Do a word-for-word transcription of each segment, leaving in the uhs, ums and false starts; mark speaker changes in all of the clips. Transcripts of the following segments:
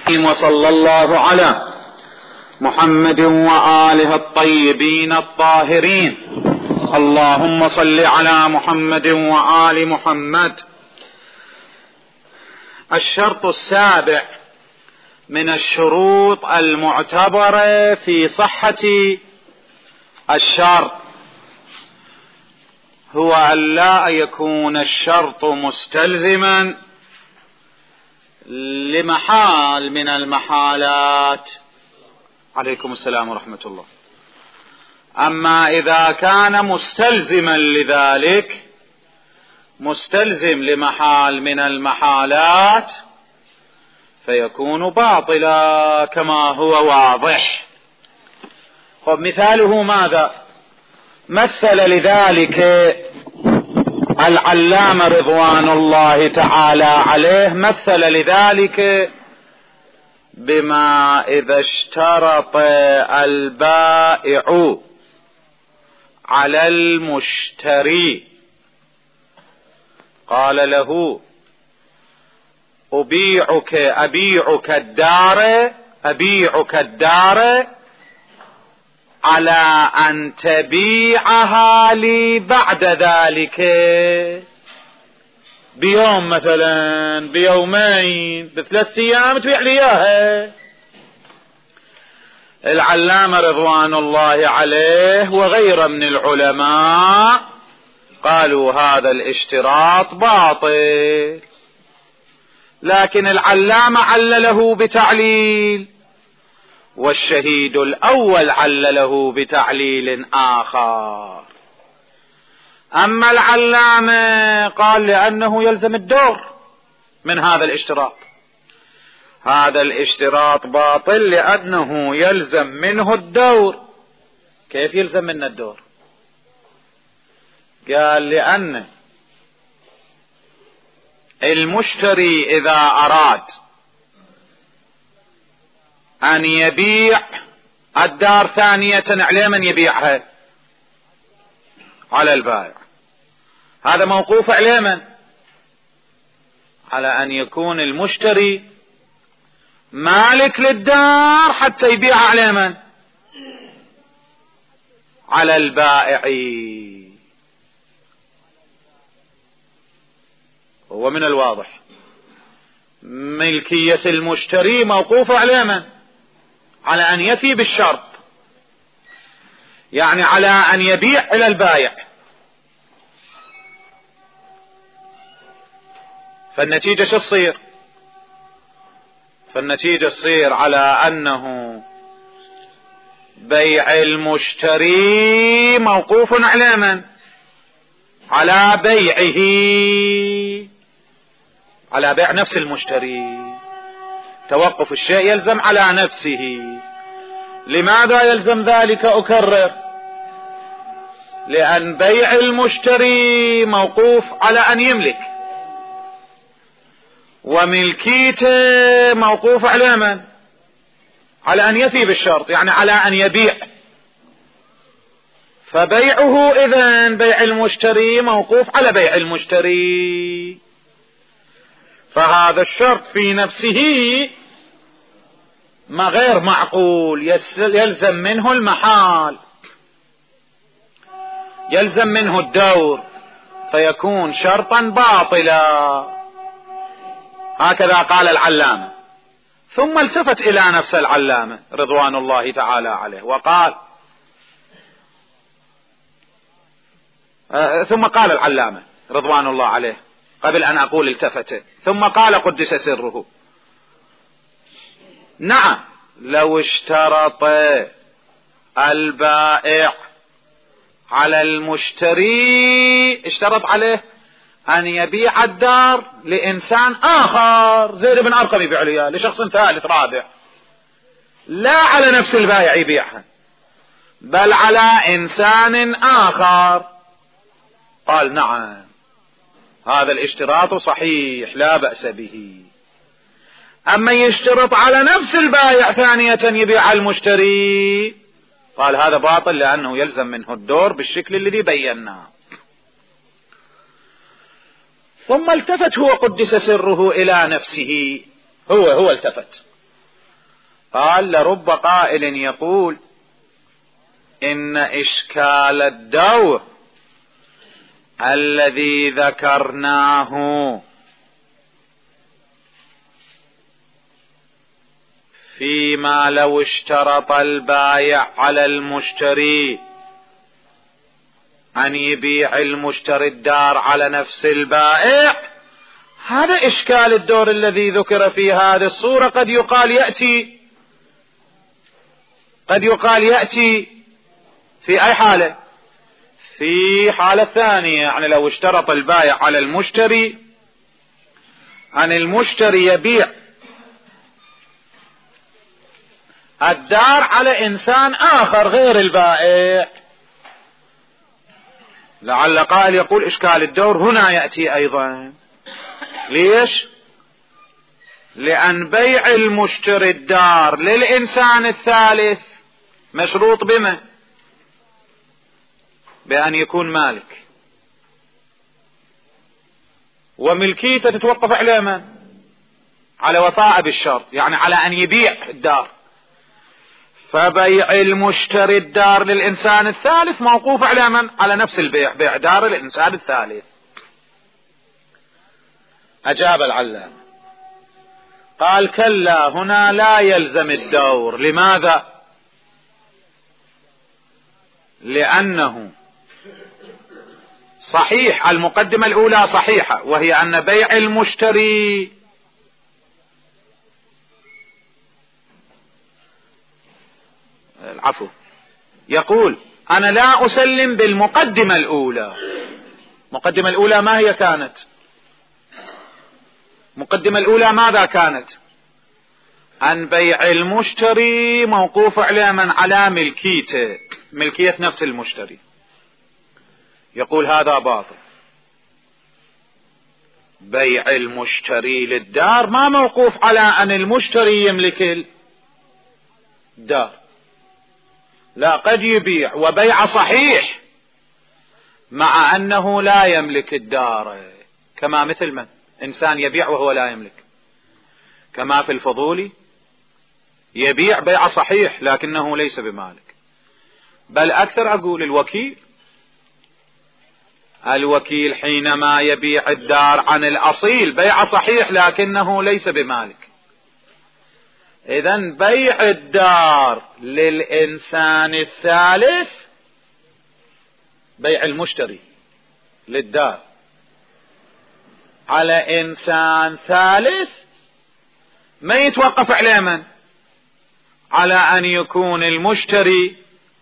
Speaker 1: وصلى الله على محمد وآله الطيبين الطاهرين. اللهم صل على محمد وآل محمد. الشرط السابع من الشروط المعتبرة في صحة الشرط هو أن لا يكون الشرط مستلزما لمحال من المحالات. عليكم السلام ورحمة الله. أما إذا كان مستلزما لذلك، مستلزم لمحال من المحالات، فيكون باطلا كما هو واضح. خب مثاله ماذا؟ مثل لذلك العلامة رضوان الله تعالى عليه، مثل لذلك بما إذا اشترط البائع على المشتري، قال له أبيعك أبيعك الدار أبيعك الدار على أن تبيعها لي بعد ذلك بيوم، مثلا بيومين، بثلاثة أيام تبيع لي إياها. العلامة رضوان الله عليه وغيره من العلماء قالوا هذا الاشتراط باطل، لكن العلامة علله بتعليل، والشهيد الأول علله بتعليل آخر. أما العلامة قال لأنه يلزم الدور من هذا الاشتراط، هذا الاشتراط باطل لأنه يلزم منه الدور. كيف يلزم منه الدور؟ قال لأن المشتري إذا أراد أن يبيع الدار ثانية، عليه من يبيعها؟ على البائع. هذا موقوف عليه من؟ على أن يكون المشتري مالك للدار حتى يبيعها عليه من؟ على البائع. هو من الواضح ملكية المشتري موقوفة عليه من؟ على أن يفي بالشرط، يعني على أن يبيع إلى البائع. فالنتيجة شو تصير؟ فالنتيجة تصير على أنه بيع المشتري موقوف على من؟ على بيعه، على بيع نفس المشتري. توقف الشيء يلزم على نفسه. لماذا يلزم ذلك؟ أكرر، لأن بيع المشتري موقوف على أن يملك، وملكيته موقوف على من؟ على أن يفي بالشرط، يعني على أن يبيع. فبيعه إذن بيع المشتري موقوف على بيع المشتري، فهذا الشرط في نفسه ما غير معقول، يلزم منه المحال، يلزم منه الدور، فيكون شرطا باطلا. هكذا قال العلامة. ثم التفت إلى نفس العلامة رضوان الله تعالى عليه وقال آه ثم قال العلامة رضوان الله عليه قبل أن أقول التفت، ثم قال قدس سره: نعم، لو اشترط البائع على المشتري، اشترط عليه أن يبيع الدار لإنسان آخر، زيد بن أرقم يبيع لها لشخص ثالث رابع، لا على نفس البائع يبيعها، بل على إنسان آخر. قال: نعم، هذا الاشتراط صحيح لا بأس به. أما يشترط على نفس البائع ثانية يبيع المشتري، قال هذا باطل لأنه يلزم منه الدور بالشكل الذي بيناه. ثم التفت هو قدس سره إلى نفسه، هو هو التفت قال لرب قائل يقول إن إشكال الدور الذي ذكرناه فيما لو اشترط البائع على المشتري أن يبيع المشتري الدار على نفس البائع، هذا إشكال الدور الذي ذكر في هذه الصورة قد يقال يأتي قد يقال يأتي في أي حالة؟ في حالة ثانية، يعني لو اشترط البائع على المشتري أن المشتري يبيع الدار على إنسان آخر غير البائع، لعل قائل يقول إشكال الدور هنا يأتي أيضا. ليش؟ لأن بيع المشتري الدار للإنسان الثالث مشروط بما؟ بأن يكون مالك، وملكيته تتوقف على من؟ على وفاء بالشرط، يعني على أن يبيع الدار. فبيع المشتري الدار للإنسان الثالث موقوف على من؟ على نفس البيع، بيع دار الإنسان الثالث. أجاب العلامة قال كلا، هنا لا يلزم الدور. لماذا؟ لأنه صحيح المقدمة الأولى صحيحة، وهي أن بيع المشتري العفو يقول أنا لا أسلم بالمقدمة الأولى. المقدمة الأولى ما هي كانت؟ المقدمة الأولى ماذا كانت؟ أن بيع المشتري موقوف على من؟ على ملكيته، ملكية نفس المشتري. يقول هذا باطل، بيع المشتري للدار ما موقوف على أن المشتري يملك الدار، لا، قد يبيع وبيع صحيح مع أنه لا يملك الدار، كما مثل من؟ إنسان يبيع وهو لا يملك، كما في الفضولي يبيع بيع صحيح لكنه ليس بمالك. بل أكثر أقول الوكيل الوكيل حينما يبيع الدار عن الأصيل بيع صحيح لكنه ليس بمالك. إذن بيع الدار للإنسان الثالث، بيع المشتري للدار على إنسان ثالث ما يتوقف على من؟ على أن يكون المشتري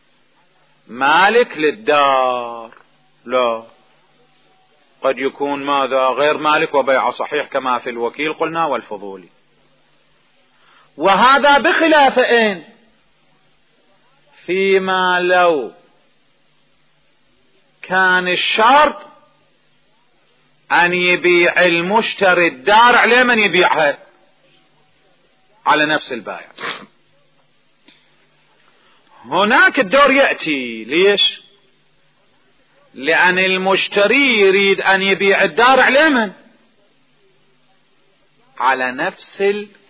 Speaker 1: مالك للدار، لا، قد يكون ماذا؟ غير مالك وبيع صحيح كما في الوكيل قلنا والفضولي. وهذا بخلاف إن فيما لو كان الشرط أن يبيع المشتري الدار على من يبيعها؟ على نفس البائع. هناك الدور يأتي. ليش؟ لأن المشتري يريد أن يبيع الدار على من؟ على نفس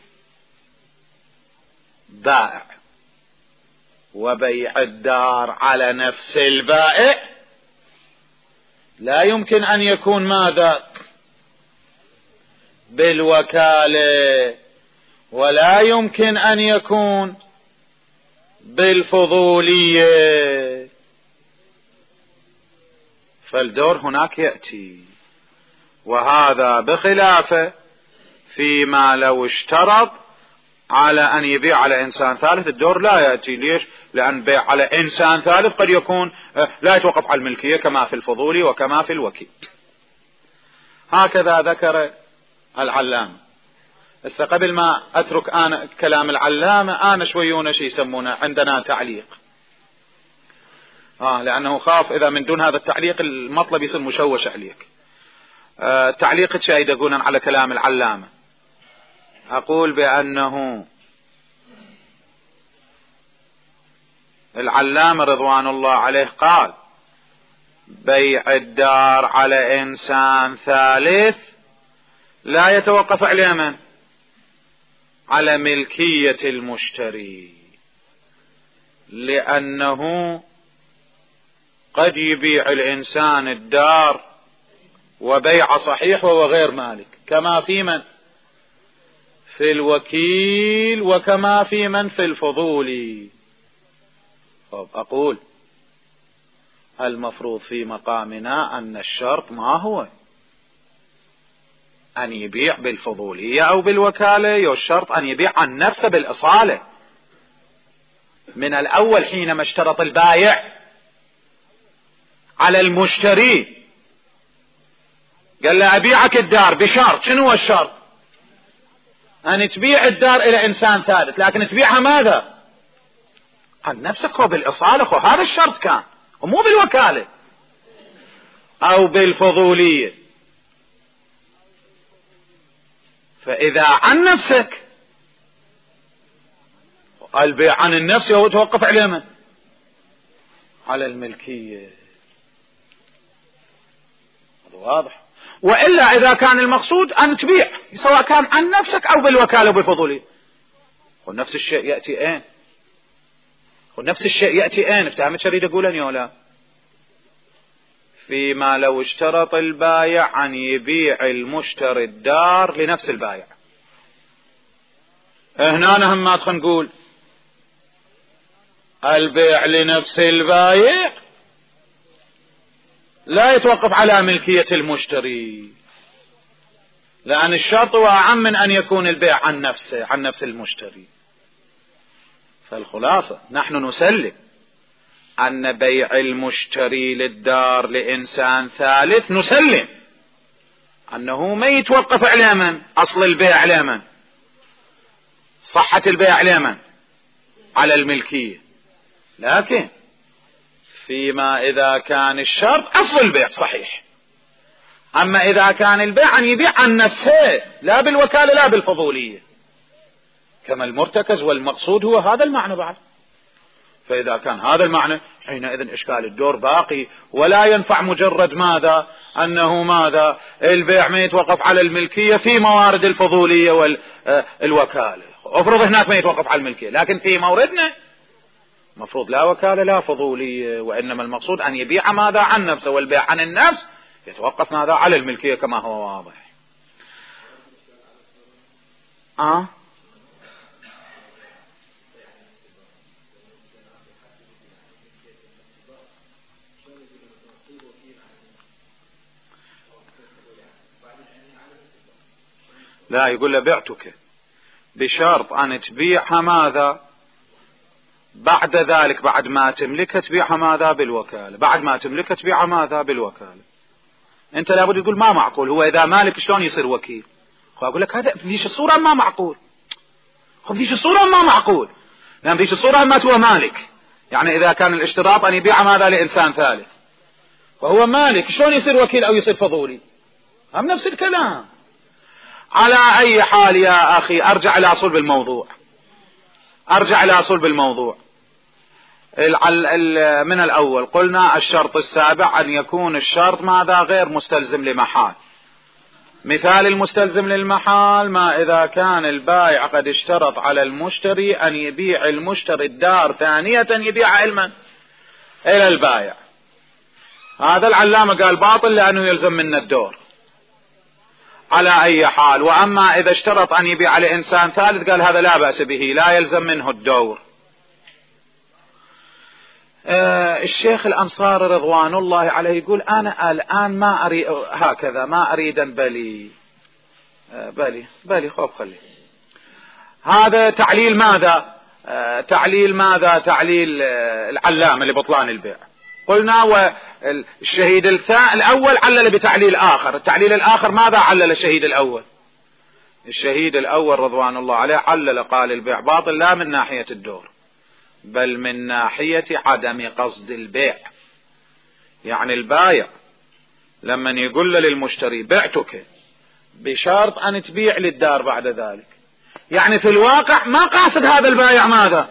Speaker 1: البائع، وبيع الدار على نفس البائع لا يمكن أن يكون ماذا؟ بالوكالة، ولا يمكن أن يكون بالفضولية. فالدور هناك يأتي، وهذا بخلافه فيما لو اشترط على أن يبيع على إنسان ثالث الدور لا يأتي. ليش؟ لأن بيع على إنسان ثالث قد يكون لا يتوقف على الملكية كما في الفضولي وكما في الوكيل. هكذا ذكر العلامة. بس قبل ما أترك أنا كلام العلامة، أنا شويون شي يسمونه عندنا تعليق، آه لأنه خاف إذا من دون هذا التعليق المطلب يصير مشوش عليك. آه تعليق شايد أقول على كلام العلامة، أقول بأنه العلامة رضوان الله عليه قال بيع الدار على إنسان ثالث لا يتوقف على من؟ على ملكية المشتري، لأنه قد يبيع الإنسان الدار وبيع صحيح وهو غير مالك، كما في من في الوكيل وكما في من في الفضولي. طب أقول المفروض في مقامنا أن الشرط ما هو أن يبيع بالفضولية أو بالوكالة، والشرط أن يبيع عن نفسه بالإصالة. من الأول حينما اشترط البايع على المشتري قال له أبيعك الدار بشرط، شنو هو الشرط؟ أن تبيع الدار إلى إنسان ثالث، لكن تبيعها ماذا؟ عن نفسك وبالإصالة، وهذا الشرط كان، ومو بالوكالة أو بالفضولية. فإذا عن نفسك البيع عن النفس هو توقف على من؟ على الملكية. هذا واضح. وإلا إذا كان المقصود أن تبيع سواء كان عن نفسك أو بالوكالة وبالفضولية، ونفس الشيء يأتي أين؟ ونفس الشيء يأتي أين؟ افتهمت شريد أقولني ولا؟ فيما لو اشترط البايع أن يبيع المشتري الدار لنفس البايع. هنا نهم ما تخن نقول البيع لنفس البايع لا يتوقف على ملكية المشتري، لأن الشرط هو أعم من أن يكون البيع عن نفسه عن نفس المشتري. فالخلاصة نحن نسلم أن بيع المشتري للدار لإنسان ثالث نسلم أنه ما يتوقف على من؟ أصل البيع على من؟ صحة البيع على من؟ على الملكية. لكن فيما إذا كان الشرط أصل البيع صحيح، أما إذا كان البيع أن يبيع عن نفسه لا بالوكالة لا بالفضولية، كما المرتكز والمقصود هو هذا المعنى بعد. فإذا كان هذا المعنى حينئذ إشكال الدور باقي، ولا ينفع مجرد ماذا أنه ماذا البيع ما يتوقف على الملكية في موارد الفضولية والوكالة. أفرض هناك ما يتوقف على الملكية، لكن في موردنا مفروض لا وكالة لا فضولية، وإنما المقصود أن يبيع ماذا عن نفسه، والبيع عن النفس يتوقف ماذا على الملكية كما هو واضح. آه لا، يقول له بعتك بشرط أن تبيعها ماذا بعد ذلك، بعد ما تملك تبيعها ماذا بالوكالة، بعد ما تملك تبيعها ماذا بالوكالة. انت لابد تقول ما معقول، هو اذا مالك شلون يصير وكيل؟ اقول لك هذا بذيش الصورة ما معقول، بذيش الصورة ما معقول، لان بذيش الصورة ما هو مالك. يعني اذا كان الاشتراط ان يبيع ماذا لانسان ثالث وهو مالك، شلون يصير وكيل او يصير فضولي؟ هم نفس الكلام. على اي حال يا اخي ارجع الى صلب الموضوع، ارجع الى صلب الموضوع. من الأول قلنا الشرط السابع أن يكون الشرط ماذا غير مستلزم لمحال. مثال المستلزم للمحال ما إذا كان البائع قد اشترط على المشتري أن يبيع المشتري الدار ثانية يبيع علما إلى البائع، هذا العلامة قال باطل لأنه يلزم منا الدور. على أي حال، وأما إذا اشترط أن يبيع لإنسان ثالث قال هذا لا بأس به لا يلزم منه الدور. آه الشيخ الأنصاري رضوان الله عليه يقول أنا الآن ما أريد هكذا، ما أريد بلي آه بلي بلي خوف خلي هذا تعليل ماذا آه تعليل ماذا تعليل آه العلامة لبطلان البيع. قلنا والشهيد الأول علل بتعليل آخر، التعليل الآخر ماذا علل الشهيد الأول؟ الشهيد الأول رضوان الله عليه علل قال البيع باطل لا من ناحية الدور بل من ناحية عدم قصد البيع. يعني البايع لما يقول للمشتري بعتك بشرط أن تبيع للدار بعد ذلك، يعني في الواقع ما قاصد هذا البايع ماذا؟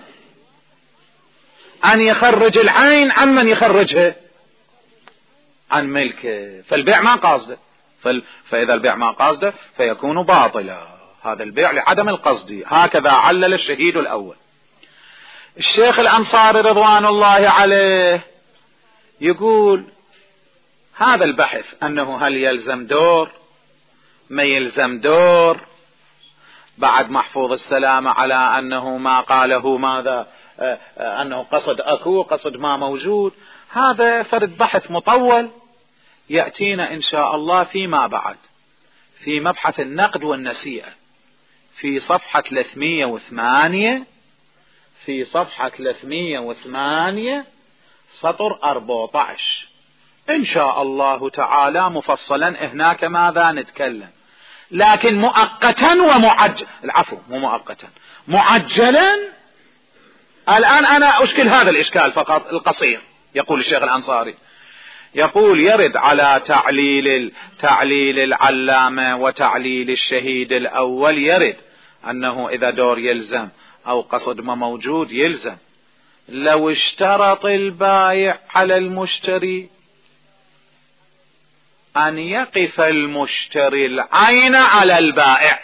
Speaker 1: أن يخرج العين عن من يخرجها؟ عن ملكه. فالبيع ما قاصده، فإذا البيع ما قاصده فيكون باطلا. هذا البيع لعدم القصد. هكذا علل الشهيد الأول. الشيخ الأنصاري رضوان الله عليه يقول هذا البحث أنه هل يلزم دور ما يلزم دور بعد محفوظ السلامة على أنه ما قاله ماذا أنه قصد أكو قصد ما موجود، هذا فرد بحث مطول يأتينا إن شاء الله فيما بعد في مبحث النقد والنسيئة في صفحة ثلاثمية وثمانية في صفحة ثلاثمية وثمانية سطر أربعة عشر إن شاء الله تعالى مفصلا هناك ماذا نتكلم، لكن مؤقتا ومعجل العفو مو مؤقتا معجلا. الآن أنا أشكل هذا الإشكال فقط القصير. يقول الشيخ الأنصاري يقول يرد على تعليل تعليل العلامة وتعليل الشهيد الأول، يرد أنه إذا دور يلزم أو قصد ما موجود يلزم. لو اشترط البائع على المشتري أن يقف المشتري العين على البائع،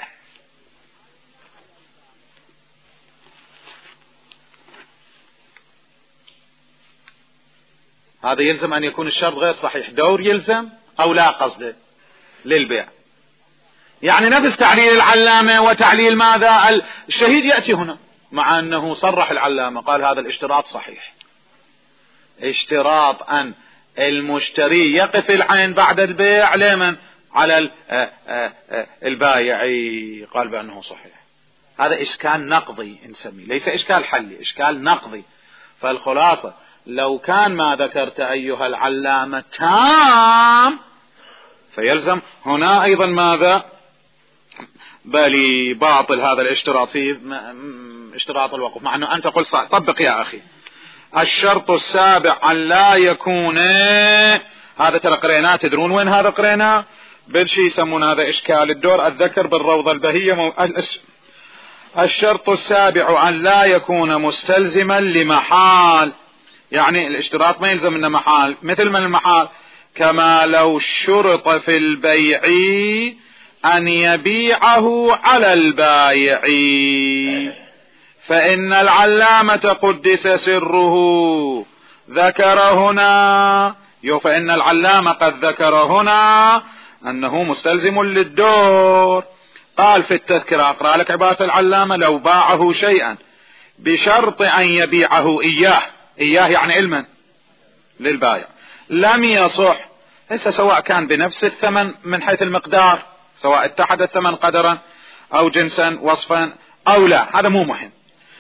Speaker 1: هذا يلزم أن يكون الشرط غير صحيح، دور يلزم أو لا قصده للبيع. يعني نفس تعليل العلامة وتعليل ماذا الشهيد يأتي هنا، مع أنه صرح العلامة قال هذا الاشتراط صحيح، اشتراط أن المشتري يقف العين بعد البيع لمن على البائع قال بأنه صحيح. هذا إشكال نقضي نسميه، ليس إشكال حلي، إشكال نقضي. فالخلاصة لو كان ما ذكرت أيها العلامة تام فيلزم هنا أيضا ماذا بل باطل هذا الاشتراط في اشتراط الوقف، مع أنه أنت قل طبق يا أخي. الشرط السابع أن لا يكون، هذا ترى قريناه، تدرون وين هذا قريناه؟ بالشي يسمون هذا إشكال الدور الذكر بالروضة البهية مو... الشرط السابع أن لا يكون مستلزما لمحال، يعني الاشتراط ما يلزم منه محال، مثل من المحال كما لو شرط في البيع أن يبيعه على البائع، فإن العلامة قدس سره ذكر هنا فإن العلامة قد ذكر هنا أنه مستلزم للدور. قال في التذكرة، أقرأ لك عبارة العلامة: لو باعه شيئا بشرط أن يبيعه إياه، إياه يعني علما للبائع، لم يصح. هسه سواء كان بنفس الثمن من حيث المقدار، سواء اتحد الثمن قدرا أو جنسا وصفا أو لا، هذا مو مهم.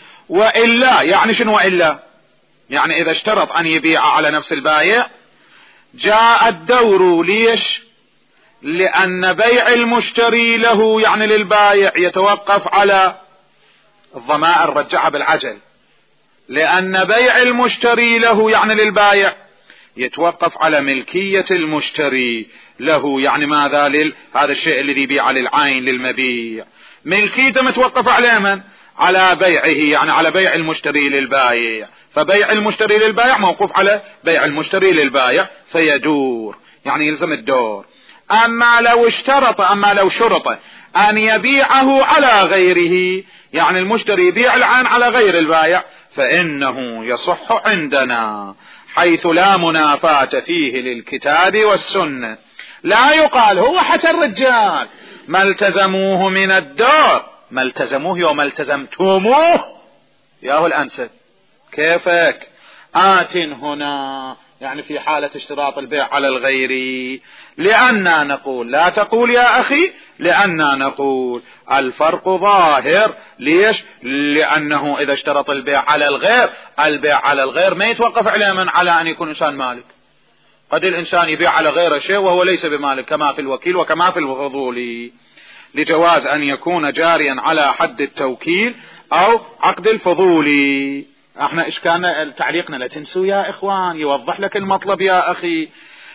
Speaker 1: وإلا يعني شنو وإلا؟ يعني إذا اشترط أن يبيع على نفس البائع جاء الدور، ليش؟ لأن بيع المشتري له يعني للبائع يتوقف على الضمائر، رجعها بالعجل، لأن بيع المشتري له يعني للبائع يتوقف على ملكية المشتري له، يعني ماذا لل... هذا الشيء الذي يبيع للعين للمبيع ملكيته متوقف على من؟ على بيعه، يعني على بيع المشتري للبائع، فبيع المشتري للبائع موقوف على بيع المشتري للبائع فيدور، يعني يلزم الدور. أما لو اشترط أما لو شرط أن يبيعه على غيره، يعني المشتري يبيع العين على غير البائع، فإنه يصح عندنا حيث لا منافاة فيه للكتاب والسنة. لا يقال هو حتى الرجال ما التزموه من الدار، ما التزموه يوم التزمتموه ياهو الأنسب، كيفك آت هنا يعني في حالة اشتراط البيع على الغير. لأننا نقول، لا تقول يا أخي، لأننا نقول الفرق ظاهر. ليش؟ لأنه إذا اشترط البيع على الغير، البيع على الغير ما يتوقف على من؟ على أن يكون إنسان مالك. قد الإنسان يبيع على غير شيء وهو ليس بمالك، كما في الوكيل وكما في الفضول، لجواز أن يكون جاريا على حد التوكيل أو عقد الفضول. احنا اشكالنا تعليقنا لا تنسوا يا اخوان، يوضح لك المطلب يا اخي.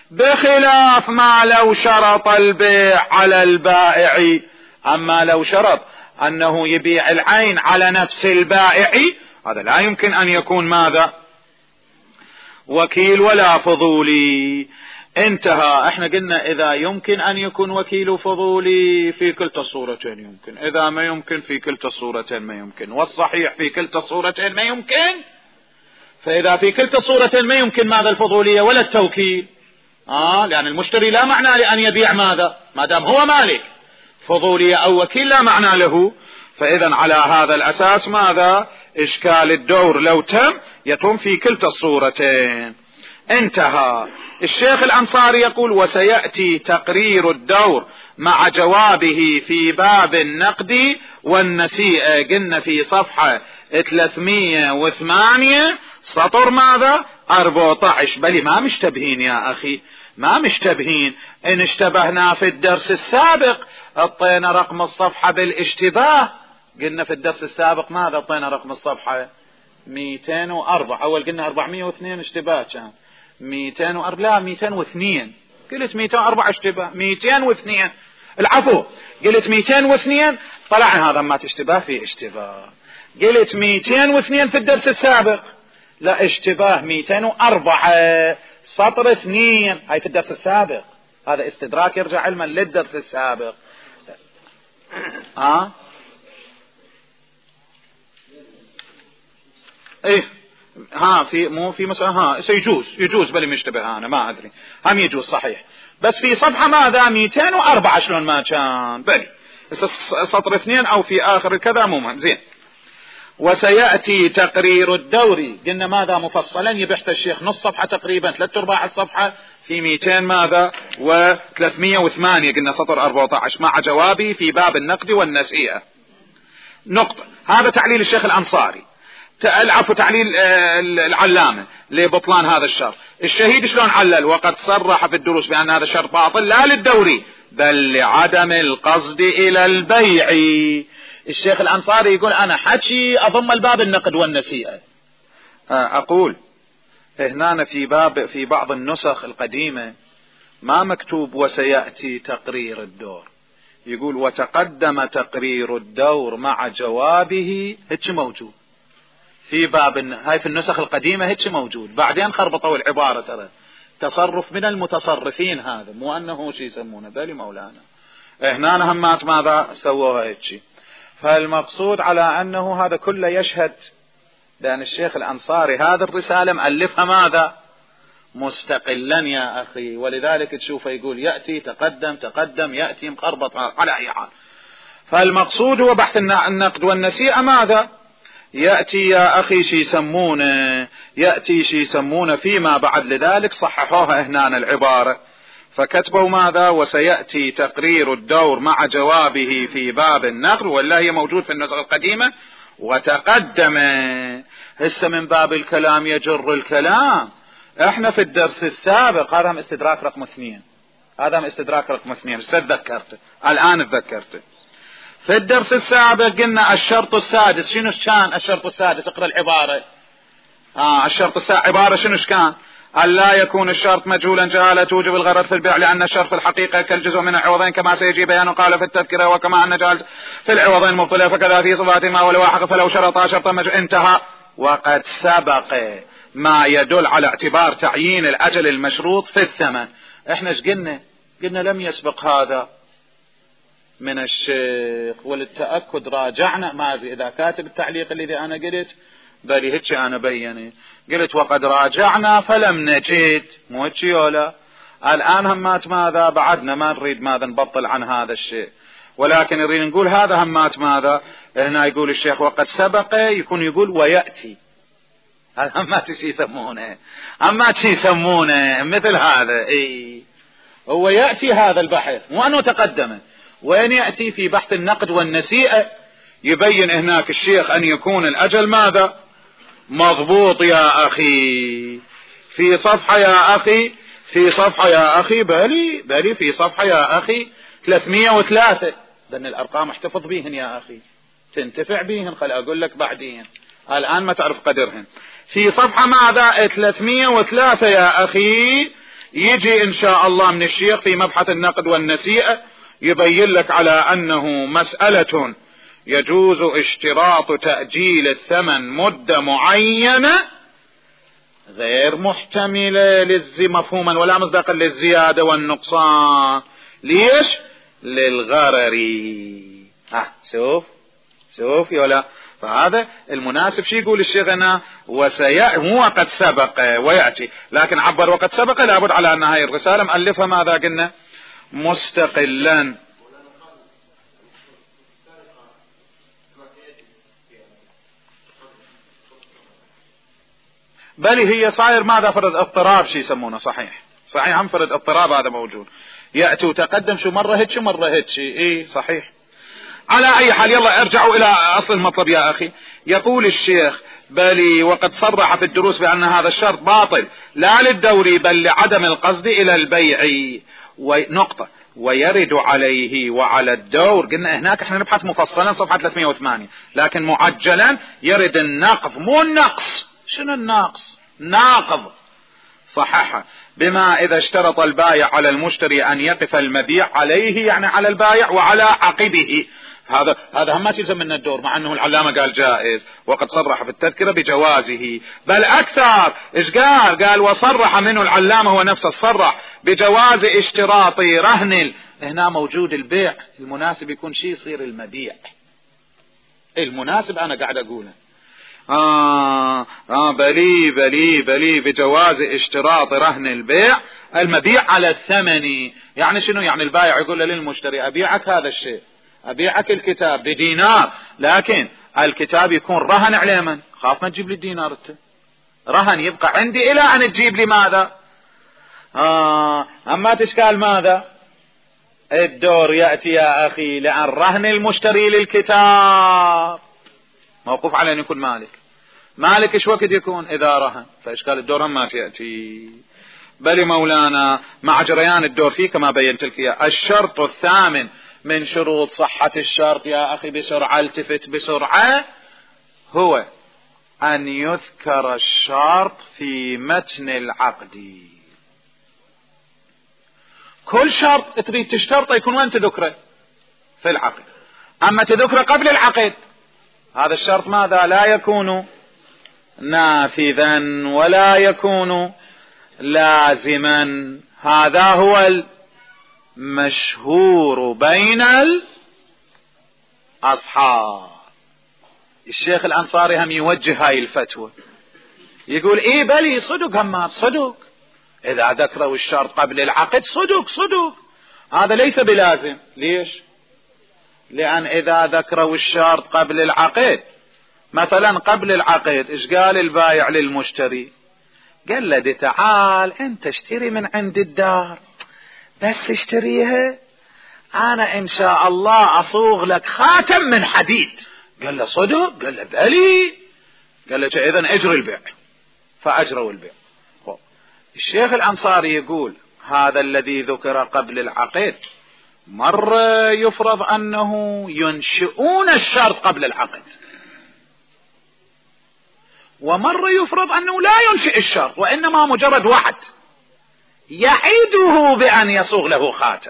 Speaker 1: بخلاف ما لو شرط البيع على البائع، اما لو شرط انه يبيع العين على نفس البائع، هذا لا يمكن ان يكون ماذا؟ وكيل ولا فضولي. انتهى. احنا قلنا اذا يمكن ان يكون وكيل فضولي في كلتا الصورتين يمكن، اذا ما يمكن في كلتا الصورتين ما يمكن، والصحيح في كلتا الصورتين ما يمكن. فاذا في كلتا الصورتين ما يمكن ماذا الفضولية ولا التوكيل، اه لان المشتري لا معنى لان يبيع ماذا ما دام هو مالك، فضولية او وكيل لا معنى له. فاذا على هذا الاساس ماذا اشكال الدور لو تم يتم في كلتا الصورتين. انتهى. الشيخ الأنصاري يقول وسيأتي تقرير الدور مع جوابه في باب النقد والنسيئة. قلنا في صفحة ثلاثمية وثمانية سطر ماذا أربعة عشر. بل ما مشتبهين يا أخي، ما مشتبهين. إن اشتبهنا في الدرس السابق اعطينا رقم الصفحة بالاشتباه. قلنا في الدرس السابق ماذا اعطينا رقم الصفحة مئتين وأربعة. أول قلنا أربعمية واثنين اشتباه كان مئتين وأربعة، لا مئتين واثنين. قلت مئتين وأربعة اشتباه، مئتين واثنين العفو. قلت مئتين واثنين طلع هذا ما تشتباه في اشتباه. قلت مئتين واثنين في الدرس السابق، لا اشتباه مئتين وأربعة سطر اثنين. هاي في الدرس السابق، هذا استدراك يرجع علما للدرس السابق. ها ايه ها في مو في مسألة ها سيجوز يجوز بل مشتبه انا ما ادري هم يجوز صحيح. بس في صفحة ماذا مئتين وأربعة شلون ما كان بلي سطر اثنين او في اخر كذا مو مهم زين. وسيأتي تقرير الدوري قلنا ماذا مفصلا يبحث الشيخ نص صفحة تقريبا ثلاث ارباع الصفحة في مئتين ماذا وثلاثمية وثمانية قلنا سطر أربعة عشر مع جوابي في باب النقد والنسيئة. نقطة. هذا تعليل الشيخ الأنصاري، العفو تعليل العلامة لبطلان هذا الشرط. الشهيد شلون علل وقد صرح في الدروس بأن هذا الشرط باطل لا للدوري بل لعدم القصد إلى البيع. الشيخ الأنصاري يقول أنا حكي أضم الباب النقد والنسيئة. أقول هنا في باب في بعض النسخ القديمة ما مكتوب وسيأتي تقرير الدور، يقول وتقدم تقرير الدور مع جوابه. هيك موجود في باب هاي في النسخ القديمة هيك موجود، بعدين خربطوا العبارة. ترى تصرف من المتصرفين هذا، مو أنه شيء يسمونه بالي مولانا. هنا همات ماذا سووها هيك. فالمقصود على أنه هذا كله يشهد لأن الشيخ الأنصاري هذا الرسالة مؤلفها ماذا مستقلا يا أخي، ولذلك تشوفه يقول يأتي تقدم تقدم يأتي مخربط على أي حال. فالمقصود هو بحث النقد والنسيئة ماذا يأتي يا أخي شي يسمونه يأتي شي يسمونه فيما بعد. لذلك صححوها هنا العبارة فكتبوا ماذا وسيأتي تقرير الدور مع جوابه في باب النقد، ولا هي موجود في النسخة القديمة وتقدم. هسه من باب الكلام يجر الكلام. احنا في الدرس السابق هذا هم استدراك رقم اثنين، هذا هم استدراك رقم اثنين بس تذكرته الآن تذكرته. في الدرس السابق قلنا الشرط السادس شنو كان؟ الشرط السادس اقرأ العبارة. آه الشرط السادس عبارة شنو كان؟ أن لا يكون الشرط مجهولا جهالة توجب الغرض في البيع لأن الشرط في الحقيقة كالجزء من العوضين كما سيجي بيان قال في التذكرة وكما أن جهالة في العوضين مبطلة فكذا في صفات ما ولواحق فلو شرطا شرطا مجهول. انتهى. وقد سبق ما يدل على اعتبار تعيين الأجل المشروط في الثمن. احنا ايش قلنا؟ قلنا لم يسبق هذا من الشيخ، وللتأكد راجعنا ما في إذا كاتب التعليق الذي أنا قلت بل هيك أنا بيني قلت وقد راجعنا فلم نجد مو هيك ولا. الآن همات ماذا بعدنا ما نريد ماذا نبطل عن هذا الشيء، ولكن نريد نقول هذا همات ماذا هنا يقول الشيخ وقد سبق يكون يقول ويأتي. هذا همات شي يسمونه همات شي يسمونه مثل هذا. اي هو يأتي هذا البحث مو أنه تقدم. وين يأتي؟ في بحث النقد والنسيئة يبين هناك الشيخ أن يكون الأجل ماذا مضبوط يا أخي. في صفحة يا أخي في صفحة يا أخي بلي بلي في صفحة يا أخي ثلاثمية وثلاثة. لأن الأرقام احتفظ بيهن يا أخي تنتفع بيهن خل أقول لك بعدين الآن ما تعرف قدرهن. في صفحة ماذا ثلاثمية وثلاثة يا أخي يجي إن شاء الله من الشيخ في مبحث النقد والنسيئة يبين لك على أنه مسألة يجوز اشتراط تأجيل الثمن مدة معينة غير محتملة للزي مفهوما ولا مصداقا للزيادة والنقصان. ليش؟ للغرري. ها شوف شوف يولا. فهذا المناسب. شي يقول الشيخ هنا وسيأتي، هو قد سبق ويأتي، لكن عبر وقد سبق لابد على أن هاي الرسالة مؤلفها ماذا قلنا مستقلا. بل هي صاير ماذا فرد اضطراب شي يسمونه. صحيح صحيح هم فرد اضطراب هذا موجود. يأتي وتقدم شو مرة هيك مرة هيك. ايه صحيح. على اي حال يلا ارجعوا الى اصل المطلب يا اخي. يقول الشيخ بل وقد صرح في الدروس بان هذا الشرط باطل لا للدوري بل لعدم القصد الى البيع. ونقطة ويرد عليه وعلى الدور. قلنا هناك احنا نبحث مفصلا صفحة ثلاثمائة وثمانية، لكن معجلا يرد النقض مو النقص. شنو الناقص؟ ناقض. صححها بما اذا اشترط البائع على المشتري ان يقف المبيع عليه، يعني على البائع وعلى عقبه. هذا هذا هم ما تلزم منه الدور، مع انه العلامة قال جائز وقد صرح في التذكرة بجوازه. بل اكثر ايش قال؟ قال وصرح منه العلامة هو نفسه صرح بجواز اشتراط رهن. هنا موجود البيع، المناسب يكون شيء يصير المبيع. المناسب انا قاعد اقوله آه آه بلي بلي بلي بجواز اشتراط رهن البيع المبيع على الثمن. يعني شنو؟ يعني البائع يقول للمشتري أبيعك هذا الشيء، أبيعك الكتاب بدينار، لكن الكتاب يكون رهن عليه. من خاف ما تجيب لي الدينار انت، رهن يبقى عندي إلى أن تجيب لي ماذا. آه أما تشكال ماذا الدور يأتي يا أخي لأن رهن المشتري للكتاب موقوف على أن يكون مالك. مالك ايش وقت يكون؟ إذا رهن. فإشكال الدور ما تأتي. بل مولانا مع جريان الدور فيه كما بينت لك الشرط الثامن من شروط صحة الشرط يا أخي بسرعة التفت بسرعة، هو أن يذكر الشرط في متن العقد. كل شرط تريد تشترطه يكون وين تذكره؟ في العقد. أما تذكره قبل العقد هذا الشرط ماذا؟ لا يكون نافذا ولا يكون لازما. هذا هو المشهور بين الأصحاب. الشيخ الأنصاري هم يوجه هاي الفتوى، يقول ايه بلي صدق، هم صدق اذا ذكروا الشرط قبل العقد صدق صدق، هذا ليس بلازم. ليش؟ لأن إذا ذكروا الشرط قبل العقد، مثلا قبل العقد إيش قال البائع للمشتري؟ قال له تعال أنت اشتري من عند الدار، بس اشتريها أنا إن شاء الله أصوغ لك خاتم من حديد. قال له صدق؟ قال له بلي. قال له إذن أجري البيع. فأجروا البيع. الشيخ الأنصاري يقول هذا الذي ذكر قبل العقد مرة يفرض أنه ينشئون الشرط قبل العقد، ومرة يفرض أنه لا ينشئ الشرط وإنما مجرد وعد يعيده بأن يصوغ له خاتم.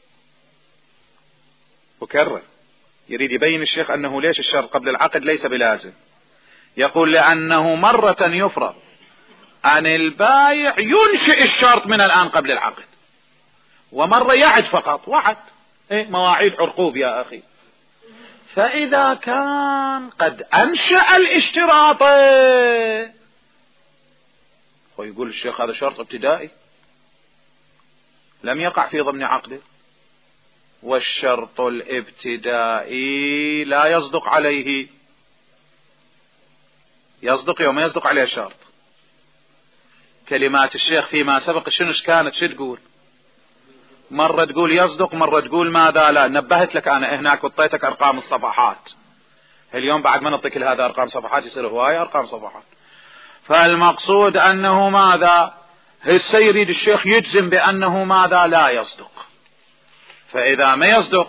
Speaker 1: وكرر يريد يبين الشيخ أنه ليش الشرط قبل العقد ليس بلازم. يقول لأنه مرة يفرض أن البائع ينشئ الشرط من الآن قبل العقد، ومرة يعد فقط وعد. إيه مواعيد عرقوب يا أخي. فإذا كان قد أنشأ الاشتراط، ويقول الشيخ هذا شرط ابتدائي لم يقع في ضمن عقده، والشرط الابتدائي لا يصدق عليه، يصدق يوم يصدق عليه الشرط. كلمات الشيخ فيما سبق شنو كانت؟ شو تقول؟ مرة تقول يصدق، مرة تقول ماذا لا. نبهت لك أنا هناك وطيتك أرقام الصفحات. اليوم بعد ما نعطيك هذا أرقام صفحات يصير هواية أرقام صفحات. فالمقصود أنه ماذا؟ هسه يريد الشيخ يجزم بأنه ماذا؟ لا يصدق. فإذا ما يصدق،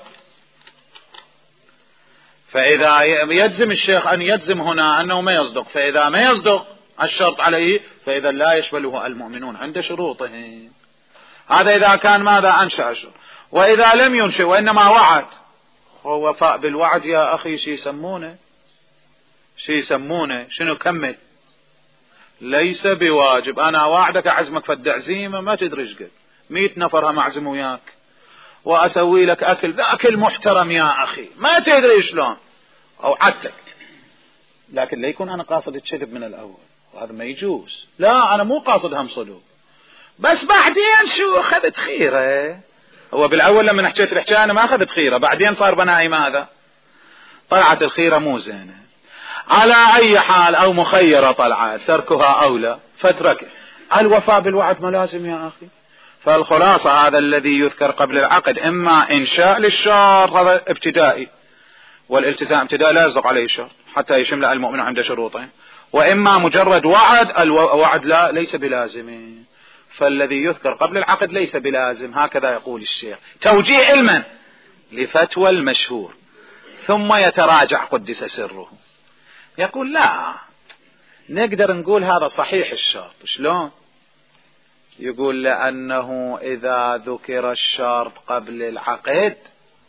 Speaker 1: فإذا يجزم الشيخ أن يجزم هنا أنه ما يصدق، فإذا ما يصدق الشرط عليه فإذا لا يشمله المؤمنون عند شروطهم. هذا إذا كان ماذا؟ أنشأ الشرط. وإذا لم ينشئ وإنما وعد، هو وفاء بالوعد يا أخي شي يسمونه، شي يسمونه شنو؟ كمل. ليس بواجب. أنا واعدك أعزمك في الدعزيمة ما تدري ايش قد مئة نفر هم أعزم وياك وأسوي لك أكل أكل محترم يا أخي ما تدري شلون أو عدتك، لكن لا يكون أنا قاصد الشذب من الأول وهذا ما يجوز. لا أنا مو قاصد هم صلوب، بس بعدين شو أخذت خيرة. هو بالأول لما حكيت الحكاية أنا ما أخذت خيرة، بعدين صار بنائي ماذا طلعت الخيرة مو زينة. على أي حال أو مخيرة طلعت تركها أولى فترك. الوفاء بالوعد ملازم يا أخي. فالخلاصة هذا الذي يذكر قبل العقد إما إنشاء للشرط هذا ابتدائي، والالتزام ابتدائي لا يصدق عليه شرط حتى يشمل المؤمن عند شروطين، وإما مجرد وعد. الوعد لا ليس بلازم، فالذي يذكر قبل العقد ليس بلازم. هكذا يقول الشيخ توجيه علما لفتوى المشهور، ثم يتراجع قدس سره يقول لا نقدر نقول هذا صحيح الشرط. شلون؟ يقول لأنه إذا ذكر الشرط قبل العقد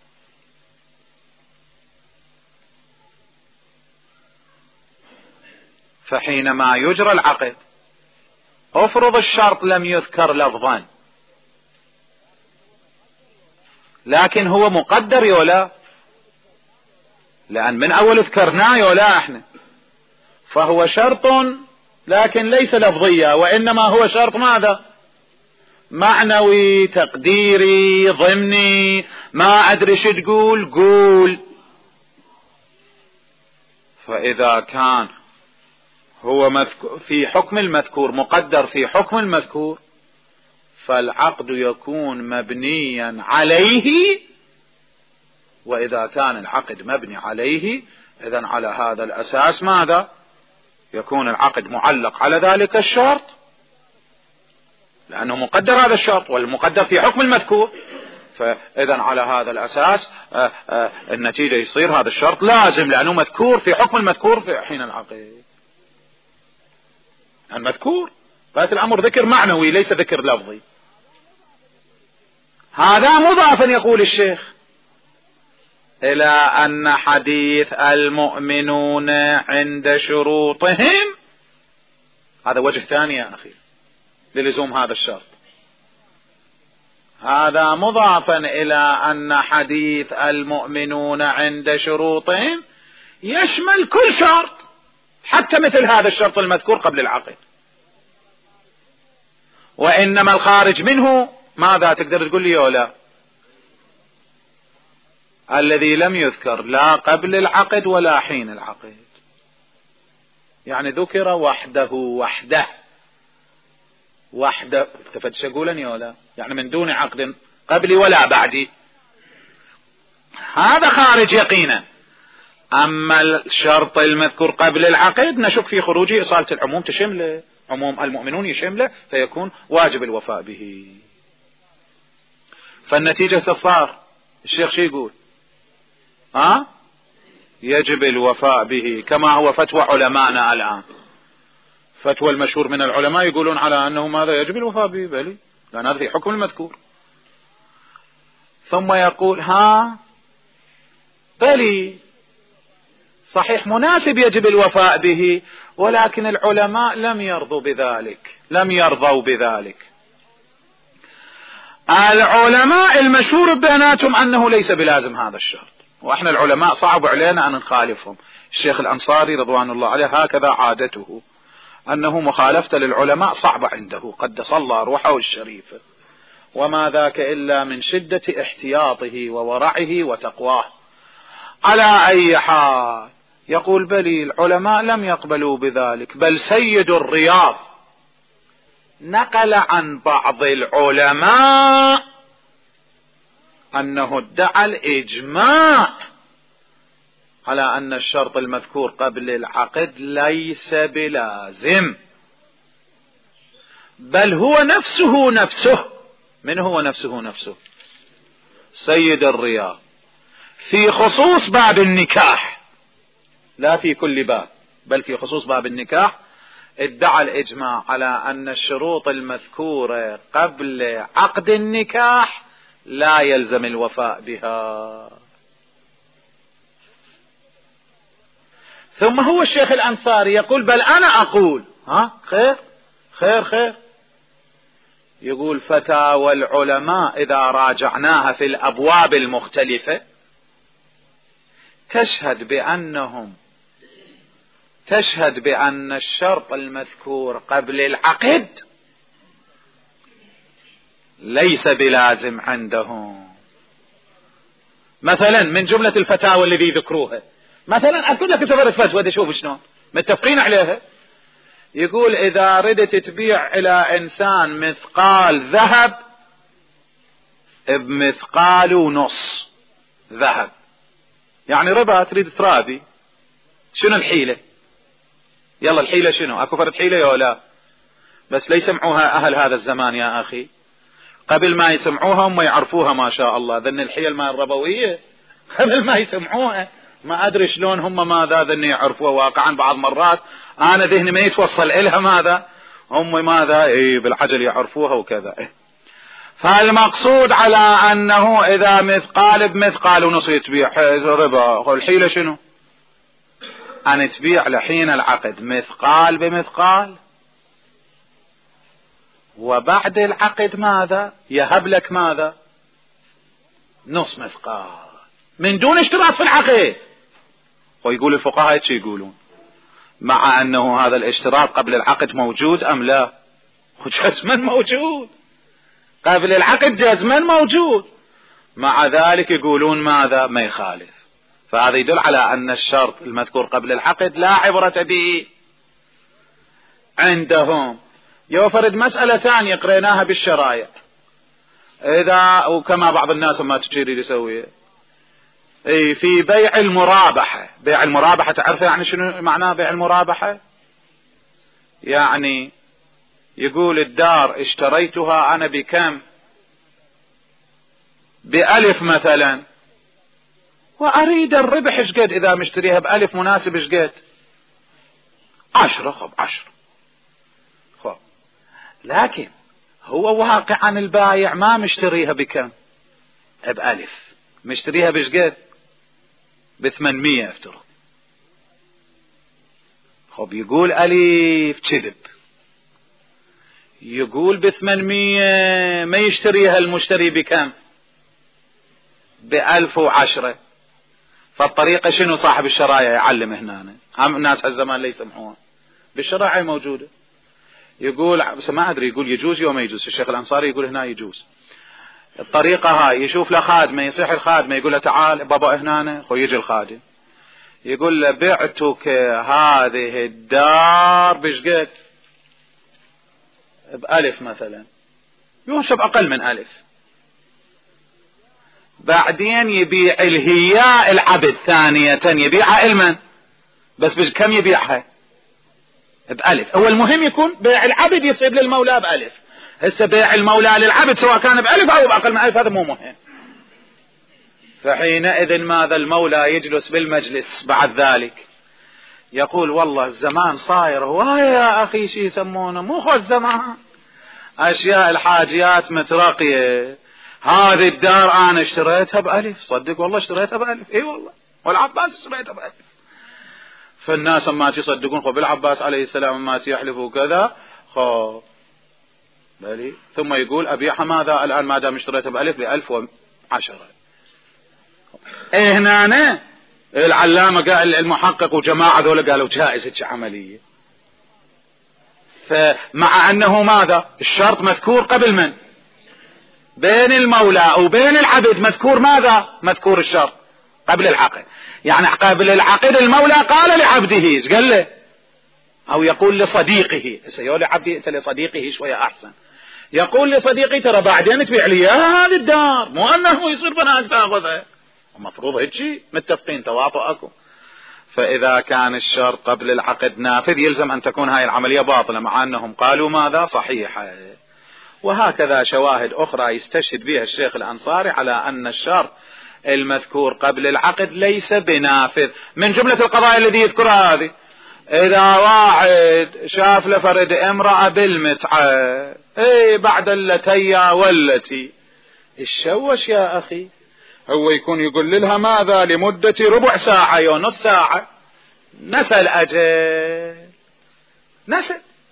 Speaker 1: فحينما يجرى العقد افرض الشرط لم يذكر لفظا لكن هو مقدر يولا، لأن من أول ذكرناه يولا احنا، فهو شرط لكن ليس لفظية وإنما هو شرط ماذا معنوي تقديري ضمني ما أدري شو تقول قول. فإذا كان هو في حكم المذكور مقدر في حكم المذكور فالعقد يكون مبنيا عليه، وإذا كان العقد مبني عليه إذن على هذا الأساس ماذا يكون العقد معلق على ذلك الشرط لأنه مقدر هذا الشرط والمقدر في حكم المذكور. فإذن على هذا الأساس آآ آآ النتيجة يصير هذا الشرط لازم لأنه مذكور في حكم المذكور في حين العقد. المذكور قالت الأمر ذكر معنوي ليس ذكر لفظي. هذا مضافا يقول الشيخ إلى أن حديث المؤمنون عند شروطهم هذا وجه ثاني يا أخي للزوم هذا الشرط. هذا مضافا إلى أن حديث المؤمنون عند شروطهم يشمل كل شرط حتى مثل هذا الشرط المذكور قبل العقد، وإنما الخارج منه ماذا تقدر تقول لي ولا الذي لم يذكر لا قبل العقد ولا حين العقد، يعني ذكر وحده وحده وحده تفتش أقولني ولا يعني من دون عقد قبلي ولا بعدي، هذا خارج يقينا. أما الشرط المذكور قبل العقد نشك في خروجه إصالة العموم تشمله، عموم المؤمنون يشمله فيكون واجب الوفاء به. فالنتيجة صار الشيخ شي يقول ها أه؟ يجب الوفاء به كما هو فتوى علماءنا الآن. فتوى المشهور من العلماء يقولون على أنه ماذا يجب الوفاء به بلي لأن هذا في حكم المذكور. ثم يقول ها بلي صحيح مناسب يجب الوفاء به، ولكن العلماء لم يرضوا بذلك لم يرضوا بذلك. العلماء المشهور بيناتهم أنه ليس بلازم هذا الشرط، وإحنا العلماء صعب علينا أن نخالفهم. الشيخ الأنصاري رضوان الله عليه هكذا عادته أنه مخالفة للعلماء صعبة عنده قدس الله روحه الشريفة، وما ذاك إلا من شدة احتياطه وورعه وتقواه. على أي حال يقول بلي العلماء لم يقبلوا بذلك، بل سيد الرياض نقل عن بعض العلماء أنه ادعى الإجماع على أن الشرط المذكور قبل العقد ليس بلازم، بل هو نفسه نفسه. من هو نفسه نفسه؟ سيد الرياض في خصوص باب النكاح، لا في كل باب بل في خصوص باب النكاح، ادعى الإجماع على أن الشروط المذكورة قبل عقد النكاح لا يلزم الوفاء بها. ثم هو الشيخ الأنصاري يقول بل أنا أقول ها خير خير خير. يقول فتاوى العلماء إذا راجعناها في الأبواب المختلفة تشهد بأنهم تشهد بأن الشرط المذكور قبل العقد ليس بلازم عندهم. مثلا من جملة الفتاوى الذي ذكروها، مثلا أقول لك سفرت فتوى دي شوف شلون متفقين عليها. يقول إذا ردت تبيع إلى إنسان مثقال ذهب بمثقال ونص ذهب، يعني ربا تريد ترابي، شنو الحيلة؟ يلا الحيلة شنو؟ اكو فرد حيلة يا لا؟ بس لا يسمعوها اهل هذا الزمان يا اخي، قبل ما يسمعوها هم يعرفوها ما شاء الله. ذن الحيل ما الربوية قبل ما يسمعوها ما ادري شلون هم ماذا ذن يعرفوها واقعا. بعض مرات انا ذهني ما يتوصل الها ماذا هم ماذا اي بالعجل يعرفوها وكذا. فالمقصود على انه اذا مثقال بمثقال ونص يتبيع ربا، الحيلة شنو؟ ان تبيع لحين العقد مثقال بمثقال، وبعد العقد ماذا يهب لك ماذا نص مثقال من دون اشتراط في العقد. ويقول الفقهاء ايش يقولون؟ مع انه هذا الاشتراط قبل العقد موجود ام لا؟ جزما موجود قبل العقد، جزما موجود، مع ذلك يقولون ماذا ما يخالف. فهذا يدل على ان الشرط المذكور قبل العقد لا عبرة به عندهم. يوفرد مسألة ثانية قريناها بالشرائع، اذا وكما بعض الناس ما تجري يسوي اي في بيع المرابحة. بيع المرابحة تعرف يعني شنو معناه بيع المرابحة؟ يعني يقول الدار اشتريتها انا بكم؟ بألف مثلا، واريد الربح شقد، اذا مشتريها بألف مناسب شقد؟ عشرة. خب عشرة خب، لكن هو واقعا البايع ما مشتريها بكم؟ بألف، مشتريها بشقد؟ بثمانمية افترض. خب يقول ألف كذب، يقول بثمانمية ما يشتريها المشتري بكم؟ بألف وعشرة. فالطريقة شنو صاحب الشرايع يعلم هنا؟ هم الناس هالزمان لا يسمحوها، بالشرايع موجودة. يقول بس ما أدري يقول يجوز وما يجوز، الشيخ الأنصاري يقول هنا يجوز. الطريقة هاي يشوف له خادمة، يصيح الخادمة يقول له تعال بابا هنا، خو يجي الخادم يقول له بعتك هذه الدار بشقد؟ بألف مثلا، يوشب أقل من ألف. بعدين يبيع الهياء العبد ثانية، يبيعها المن بس بكم يبيعها؟ بألف. هو المهم يكون بيع العبد يصيب للمولى بألف. هسه بيع المولى للعبد سواء كان بألف أو بأقل من ألف هذا مو مهم. فحينئذ ماذا المولى يجلس بالمجلس بعد ذلك يقول والله الزمان صاير هو يا أخي شي يسمونه مو هو الزمان، أشياء الحاجيات مترقية. هذه الدار أنا اشتريتها بألف، صدق والله اشتريتها بألف، اي والله، والعباس اشتريتها بألف. فالناس ما تصدقون خو بالعباس عليه السلام ما يحلفوا كذا خو بلي، ثم يقول أبيعها ماذا الآن ما دام اشتريتها بألف بألف وعشرة. ايه هنا العلامة قال المحقق وجماعة ذولا قالوا جائزة عملية. فمع أنه ماذا الشرط مذكور قبل من؟ بين المولى وبين العبد مذكور ماذا؟ مذكور الشرط قبل العقد. يعني قبل العقد المولى قال لعبده ايش قال له؟ او يقول لصديقه، سيقول لعبده انت لصديقه شوية احسن، يقول لصديقي ترى بعدين تبيع لي هذه الدار، مو انه يصير بناك تاخذها. المفروض هيك شيء متفقين تواطؤكم. فاذا كان الشرط قبل العقد نافذ يلزم ان تكون هاي العملية باطلة، مع انهم قالوا ماذا صحيحة. وهكذا شواهد اخرى يستشهد بها الشيخ الانصاري على ان الشرط المذكور قبل العقد ليس بنافذ. من جملة القضايا الذي يذكرها هذه، اذا واحد شاف لفرد امرأة بالمتعة اي بعد اللتيا والتي الشوش يا اخي، هو يكون يقول لها ماذا لمدة ربع ساعة يو نص ساعة، نسى الاجل، نسى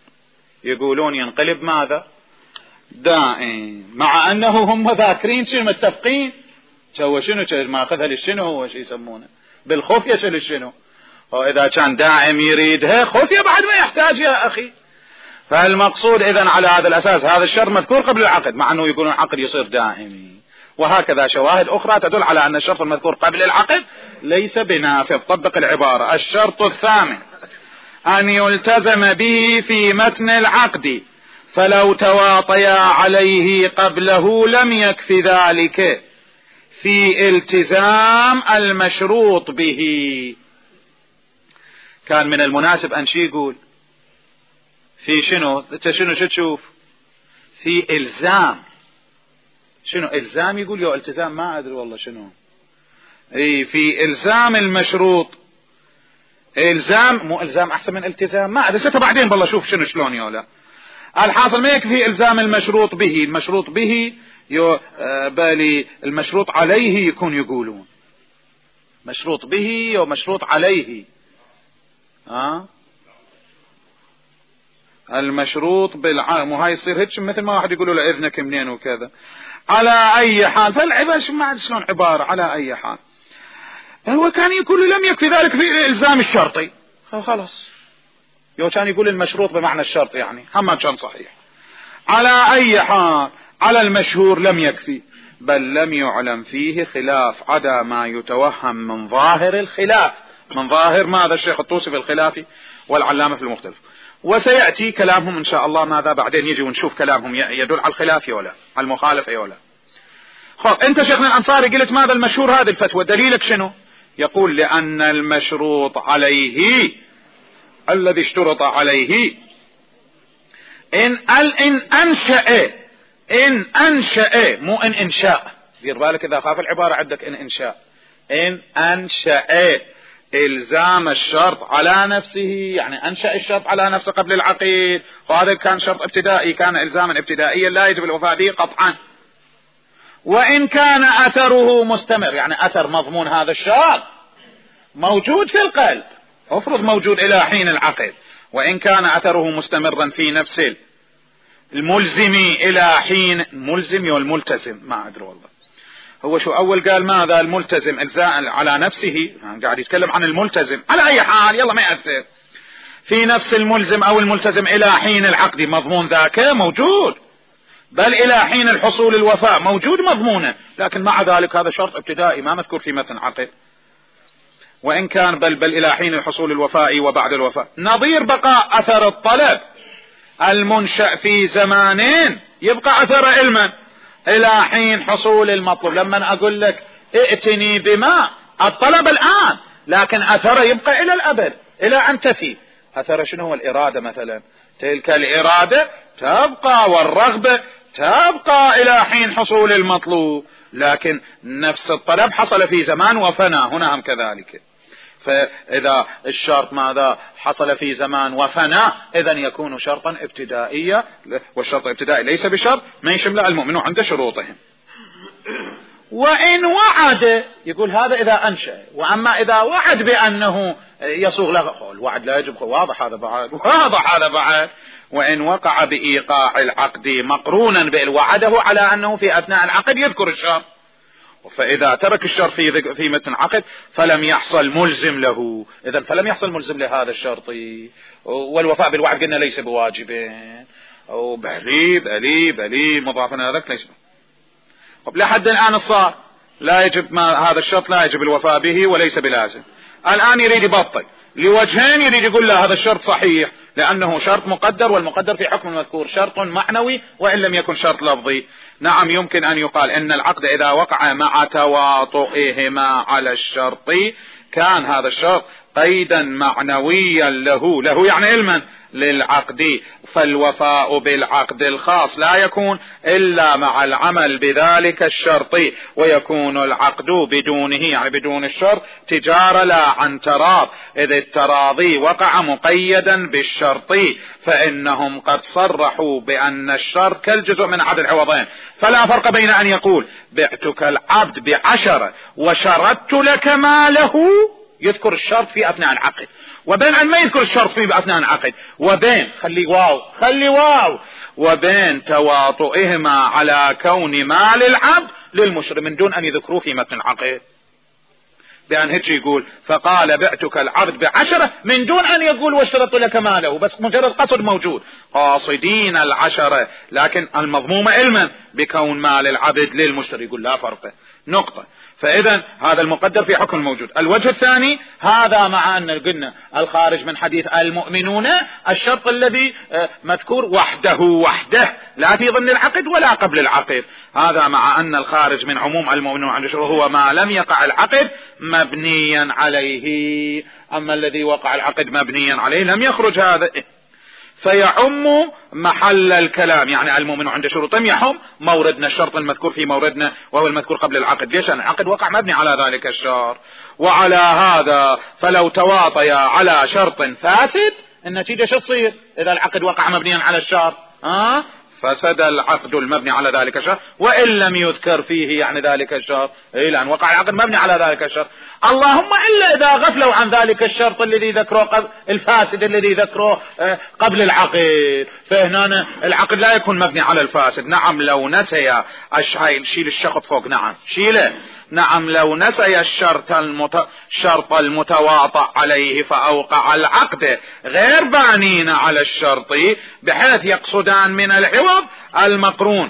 Speaker 1: يقولون ينقلب ماذا؟ دائم، مع أنه هم ذاكرين شنو متفقين هو شنو ماخذها للشنو هو شو يسمونه بالخفية شو للشنو. وإذا كان دائم يريدها خفية بعد ما يحتاج يا أخي. فالمقصود إذن على هذا الأساس هذا الشرط مذكور قبل العقد، مع أنه يقولون العقد يصير دائمي. وهكذا شواهد أخرى تدل على أن الشرط المذكور قبل العقد ليس بنافذ. طبق العبارة. الشرط الثامن أن يلتزم به في متن العقد، فلو تواطيا عليه قبله لم يكف ذلك في التزام المشروط به. كان من المناسب أن شي يقول في شنو انت شنو شو تشوف في إلزام. شنو إلزام؟ يقول يو التزام ما أدري والله شنو. اي في إلزام المشروط. إلزام مو إلزام أحسن من التزام ما أدري ستة بعدين بالله شوف شنو شلون يولا. الحاصل ما يكفي إلزام المشروط به. المشروط به يو بالي المشروط عليه يكون يقولون مشروط به ومشروط عليه. ها المشروط بالعام وهاي يصير هيك مثل ما واحد يقولوا له اذنك منين وكذا. على اي حال فالعبارة ما عاد شلون عبارة. على اي حال هو كان يقول لم يكفي ذلك في الالزام الشرطي خلاص. يو كان يقول المشروط بمعنى الشرط يعني هم كان صحيح. على اي حال على المشهور لم يكفي، بل لم يعلم فيه خلاف عدا ما يتوهم من ظاهر الخلاف. من ظاهر ماذا؟ الشيخ الطوسي في الخلافي والعلامة في المختلف. وسيأتي كلامهم إن شاء الله ماذا بعدين يجي ونشوف كلامهم يدل على الخلاف ولا على المخالف ولا. خب أنت شيخنا الأنصاري قلت ماذا المشهور هذه الفتوى دليلك شنو؟ يقول لأن المشروط عليه الذي اشترط عليه إن إن أنشأ إن أنشأ مو إن إنشاء. دير بالك إذا خاف العبارة عندك إن إنشاء. إن أنشأ إلزام الشرط على نفسه يعني أنشأ الشرط على نفسه قبل العقد. وهذا كان شرط ابتدائي كان إلزاما ابتدائيا لا يجب الوفاء به قطعا. وإن كان أثره مستمر يعني أثر مضمون هذا الشرط موجود في القلب افرض موجود إلى حين العقد، وإن كان أثره مستمرا في نفس الملزم إلى حين ملزم والملتزم ما أدري والله هو شو أول قال ماذا الملتزم إلزام على نفسه قاعد يتكلم عن الملتزم. على أي حال يلا ما يأثر في نفس الملزم أو الملتزم إلى حين العقد مضمون ذاك موجود، بل إلى حين الحصول الوفاء موجود مضمونه، لكن مع ذلك هذا شرط ابتدائي ما مذكور في متن عقد. وإن كان بل بل إلى حين الحصول الوفاء وبعد الوفاء. نظير بقاء أثر الطلب المنشأ في زمانين يبقى أثر علما إلى حين حصول المطلوب. لما أقول لك ائتني بما الطلب الآن لكن أثر يبقى إلى الأبد إلى أن تفي. أثر شنو هو؟ الإرادة مثلا. تلك الإرادة تبقى والرغبة تبقى إلى حين حصول المطلوب، لكن نفس الطلب حصل في زمان وفنى هنا هم كذلك. فإذا الشرط ماذا حصل في زمان وفنى إذن يكون شرطا ابتدائيا، والشرط الابتدائي ليس بشرط ما يشمل المؤمنون عند شروطهم. وإن وعد يقول هذا إذا أنشأ، وأما إذا وعد بأنه يصوغ له الوعد لا يجب واضح هذا بعد واضح هذا بعد. وإن وقع بإيقاع العقد مقرونا بالوعده على أنه في أثناء العقد يذكر الشرط، فإذا ترك الشرط في في متن عقد فلم يحصل ملزم له. إذن فلم يحصل ملزم لهذا الشرط. والوفاء بالوعد قلنا ليس بواجب. أو بلي بلي بلي مضافنا ذاك ليس. طب لحد الآن الصار لا يجب ما هذا الشرط لا يجب الوفاء به وليس بلازم. الآن يريد يبطل لوجهين. يريد يقول له هذا الشرط صحيح لأنه شرط مقدر، والمقدر في حكم المذكور شرط معنوي وإن لم يكن شرط لفظي. نعم يمكن أن يقال إن العقد إذا وقع مع تواطئهما على الشرط كان هذا الشرط قيدا معنويا له له يعني علما للعقد، فالوفاء بالعقد الخاص لا يكون إلا مع العمل بذلك الشرط، ويكون العقد بدونه يعني بدون الشرط تجارة لا عن تراض، إذ التراضي وقع مقيدا بالشرط، فإنهم قد صرحوا بأن الشرط كالجزء من عدد العوضين، فلا فرق بين أن يقول بعتك العبد بعشرة وشردت لك ماله يذكر الشرط في أثناء العقد، وبين أن ما يذكر الشرط في أثناء العقد، وبين خلي واو خلي واو وبين تواطئهما على كون مال العبد للمشتري من دون أن يذكروه في متن العقد. بأن هيك يقول فقال بعتك العبد بعشرة من دون أن يقول واشترط لك ماله، بس مجرد قصد موجود قاصدين العشرة، لكن المضمومة علما بكون مال العبد للمشتري، يقول لا فرق نقطة. فإذا هذا المقدر في حكم الموجود. الوجه الثاني هذا مع أن قلنا الخارج من حديث المؤمنون الشرط الذي مذكور وحده وحده لا في ضمن العقد ولا قبل العقد، هذا مع أن الخارج من عموم المؤمنون عند الشروط هو ما لم يقع العقد مبنيا عليه، أما الذي وقع العقد مبنيا عليه لم يخرج هذا، فيعم محل الكلام. يعني المؤمن عند شروطهم يحم موردنا الشرط المذكور في موردنا وهو المذكور قبل العقد. ليش؟ أن العقد وقع مبني على ذلك الشرط. وعلى هذا فلو تواطيا على شرط فاسد النتيجة شو تصير إذا العقد وقع مبنيا على الشرط؟ ها؟ فسد العقد المبني على ذلك الشرط وإن لم يذكر فيه يعني ذلك الشرط، إيه لأن وقع العقد مبني على ذلك الشرط، اللهم إلا إذا غفلوا عن ذلك الشرط الذي ذكره قبل الفاسد الذي ذكره قبل العقد، فهنا العقد لا يكون مبني على الفاسد. نعم لو نسي الشيء، شيل الشخط فوق، نعم شيله، نعم لو نسي الشرط المت... الشرط المتواطأ عليه فأوقع العقد غير بانين على الشرط بحيث يقصدان من العوض المقرون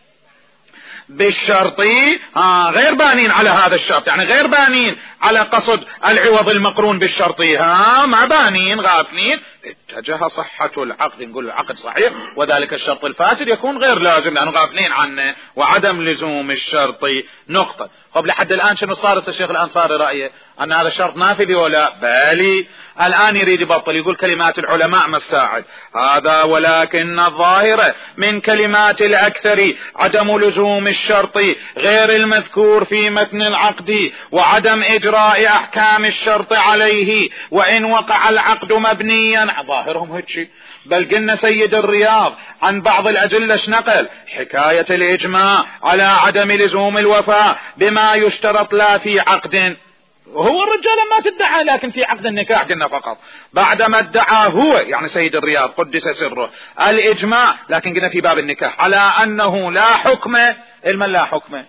Speaker 1: بالشرطي آه غير بانين على هذا الشرط، يعني غير بانين على قصد العوض المقرون بالشرطي، ها ما بانين غافلين، اتجه صحة العقد، نقول العقد صحيح وذلك الشرط الفاسد يكون غير لازم لأنه غافلين عنه وعدم لزوم الشرطي. نقطة. طب لحد الآن شنو صار الشيخ الأنصاري رأيه أن هذا الشرط نافذ ولا بالي؟ الآن يريد يبطل، يقول كلمات العلماء مفساعد هذا، ولكن الظاهرة من كلمات الأكثر عدم لزوم الشرط غير المذكور في متن العقد وعدم إجراء أحكام الشرط عليه وإن وقع العقد مبنيا، ظاهرهم هيك. بل قلنا سيد الرياض عن بعض الأدلة نقل حكاية الإجماع على عدم لزوم الوفاء بما يشترط لا في عقد، وهو الرجال ما تدعى لكن في عقد النكاح قلنا فقط، بعدما ادعى هو يعني سيد الرياض قدس سره الإجماع، لكن قلنا في باب النكاح على أنه لا حكم المن لا حكم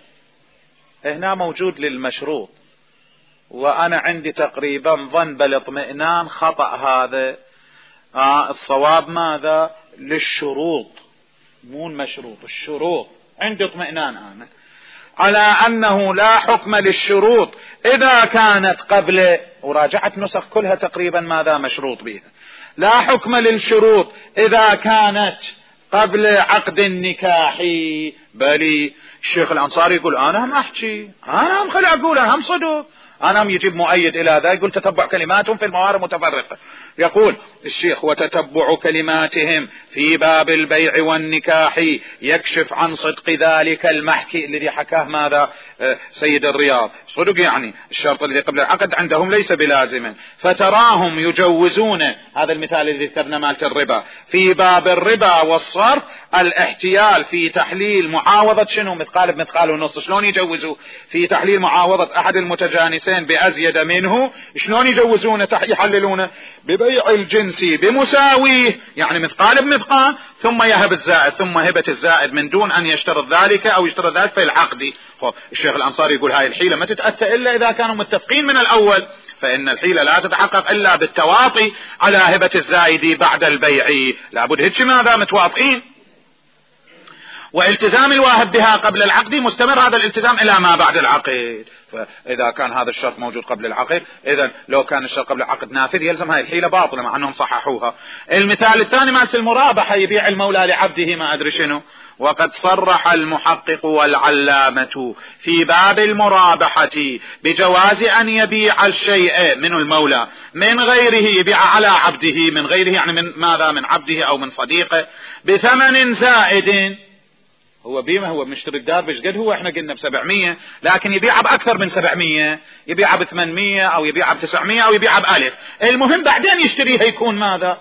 Speaker 1: هنا موجود للمشروط، وأنا عندي تقريبا ظن بل اطمئنان خطأ هذا. آه الصواب ماذا؟ للشروط مو المشروط، الشروط عندي اطمئنان أنا على أنه لا حكم للشروط إذا كانت قبل، وراجعت نسخ كلها تقريبا ماذا مشروط بها، لا حكم للشروط إذا كانت قبل عقد النكاح. بلي الشيخ الأنصاري يقول أنا هم أحكي، أنا هم خلي أقول، أنا هم صدق، أنا هم يجيب مؤيد إلى ذا، يقول تتبع كلماتهم في الموارد متفرقة. يقول الشيخ وتتبع كلماتهم في باب البيع والنكاح يكشف عن صدق ذلك المحكي الذي حكاه ماذا سيد الرياض، صدق يعني الشرط الذي قبل العقد عندهم ليس بلازم، فتراهم يجوزون هذا المثال الذي ذكرنا مالت الربا في باب الربا والصرف الاحتيال في تحليل معاوضة شنو مثقال بمثقال ونص، شلون يجوزوا في تحليل معاوضة أحد المتجانسين بأزيد منه، شلون يجوزونه يحللونه ببيع الجنسي بمساويه يعني مثقال بمثقال ثم يهب الزائد ثم هبة الزائد من دون أن يشترط ذلك أو يشترط ذلك في العقد. الشيخ الأنصاري يقول هاي الحيلة ما تتأتى إلا إذا كانوا متفقين من الأول، فإن الحيلة لا تتحقق إلا بالتواطي على هبة الزائد بعد البيع، لابد هيك ماذا متواطئين، والتزام الواهب بها قبل العقد مستمر هذا الالتزام إلى ما بعد العقد. فإذا كان هذا الشرط موجود قبل العقد، إذا لو كان الشرط قبل العقد نافذ يلزم هاي الحيلة باطلة مع أنهم صححوها. المثال الثاني مالت المرابحة، يبيع المولى لعبده ما أدري شنو، وقد صرح المحقق والعلامة في باب المرابحة بجواز أن يبيع الشيء من المولى من غيره، يبيع على عبده من غيره يعني من ماذا من عبده أو من صديقه بثمن زائد. هو بيمه هو مشتري الدار بيش قد هو احنا قلنا بسبعمية، لكن يبيعها بأكثر من سبعمية، يبيعها بثمانمية أو يبيعها بتسعمية أو يبيعها بألف، المهم بعدين يشتريها يكون ماذا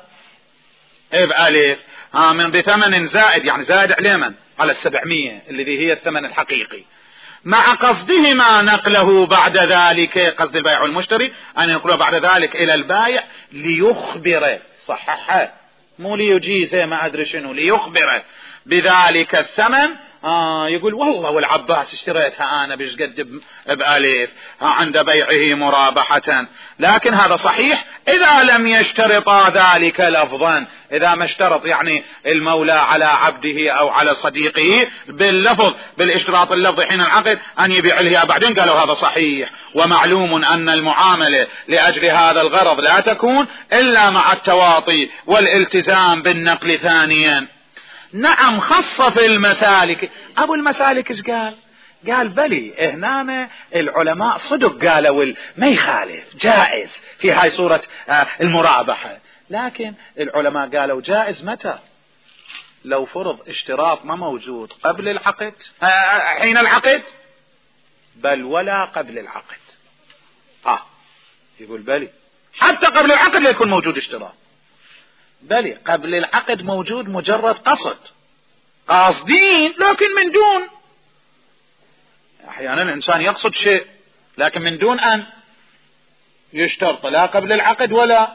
Speaker 1: بألف ها من بثمن زائد يعني زائد عليه من على السبعمية الذي هي الثمن الحقيقي. مع قصدهما نقله بعد ذلك، قصد البائع والمشتري أن ينقله بعد ذلك إلى البائع ليخبره، صححه مو ليجيزه ما أدري شنو، ليخبره بذلك الثمن. آه يقول والله والعباس اشتريتها أنا بيش قد بأليف عند بيعه مرابحة. لكن هذا صحيح إذا لم يشترط ذلك لفظا، إذا ما اشترط يعني المولى على عبده أو على صديقه باللفظ بالاشتراط اللفظي حين العقد أن يبيع لها بعدين، قالوا هذا صحيح. ومعلوم أن المعاملة لأجل هذا الغرض لا تكون إلا مع التواطي والالتزام بالنقل ثانيا. نعم خص في المسالك. أبو المسالك ايش قال؟ قال بلي هنا العلماء صدق قالوا ما يخالف جائز في هاي صورة المرابحة، لكن العلماء قالوا جائز متى؟ لو فرض اشتراط ما موجود قبل العقد حين العقد، بل ولا قبل العقد. آه يقول بلي حتى قبل العقد لا يكون موجود اشتراط، بلي قبل العقد موجود مجرد قصد، قاصدين لكن من دون. احيانا الانسان يقصد شيء لكن من دون ان يشترط لا قبل العقد ولا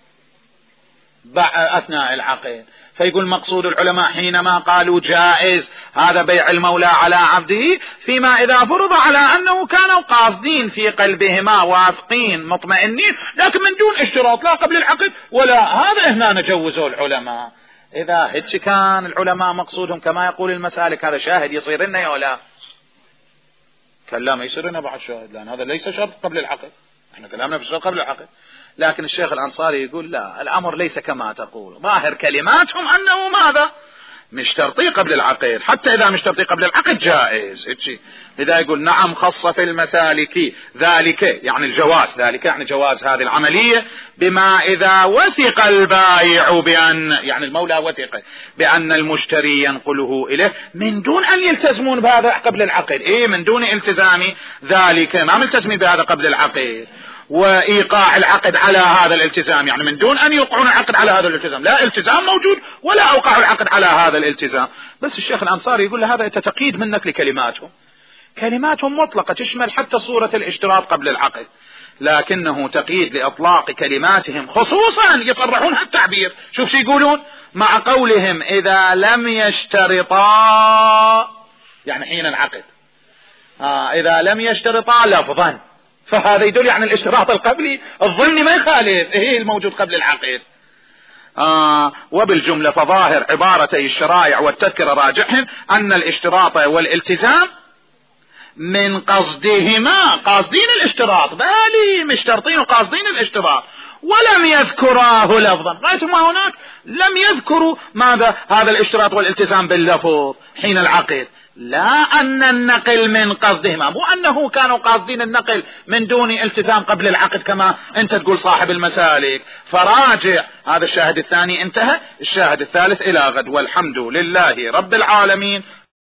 Speaker 1: اثناء العقد. فيقول مقصود العلماء حينما قالوا جائز هذا بيع المولى على عبده فيما اذا فرض على انه كانوا قاصدين في قلبهما واثقين مطمئنين لكن من دون اشتراط لا قبل العقد ولا هذا، هنا نجوزه العلماء. اذا هيك كان العلماء مقصودهم كما يقول المسالك هذا شاهد يصير لنا ولا كلام يصير لنا بعد شاهد، لان هذا ليس شرط قبل العقد، احنا كلامنا في الشرط قبل العقد. لكن الشيخ الأنصاري يقول لا، الأمر ليس كما تقول، ظاهر كلماتهم أنه ماذا مشترطي قبل العقد، حتى إذا مشترطي قبل العقد جائز. لذا يقول نعم خص في المسالك ذلك يعني الجواز، ذلك يعني جواز هذه العملية بما إذا وثق البائع بأن يعني المولى وثق بأن المشتري ينقله إليه من دون أن يلتزمون بهذا قبل العقد. إيه من دون التزام ذلك، ما ملتزمين بهذا قبل العقد وإيقاع العقد على هذا الالتزام، يعني من دون أن يوقعون العقد على هذا الالتزام، لا التزام موجود ولا أوقعوا العقد على هذا الالتزام. بس الشيخ الأنصاري يقول له هذا تقييد منك لكلماتهم، كلماتهم مطلقة تشمل حتى صورة الاشتراط قبل العقد، لكنه تقييد لإطلاق كلماتهم خصوصا يصرحون هالتعبير. شوف شو يقولون مع قولهم إذا لم يشترطا يعني حين العقد، آه إذا لم يشترطا لفظا، فهذا يدل يعني الاشتراط القبلي الظني ما يخالف ايه الموجود قبل العقد. آه وبالجملة فظاهر عبارتي الشرائع والتذكرة راجحهم أن الاشتراط والالتزام من قصدهما، قاصدين الاشتراط، بالي مشترطين وقاصدين الاشتراط، ولم يذكراه لفظا. رأيتم ما هناك لم يذكروا ماذا هذا الاشتراط والالتزام باللفظ حين العقد، لا أن النقل من قصدهما، مو أنه كانوا قاصدين النقل من دون التزام قبل العقد كما أنت تقول صاحب المسالك. فراجع هذا الشاهد الثاني انتهى، الشاهد الثالث إلى غد، والحمد لله رب العالمين.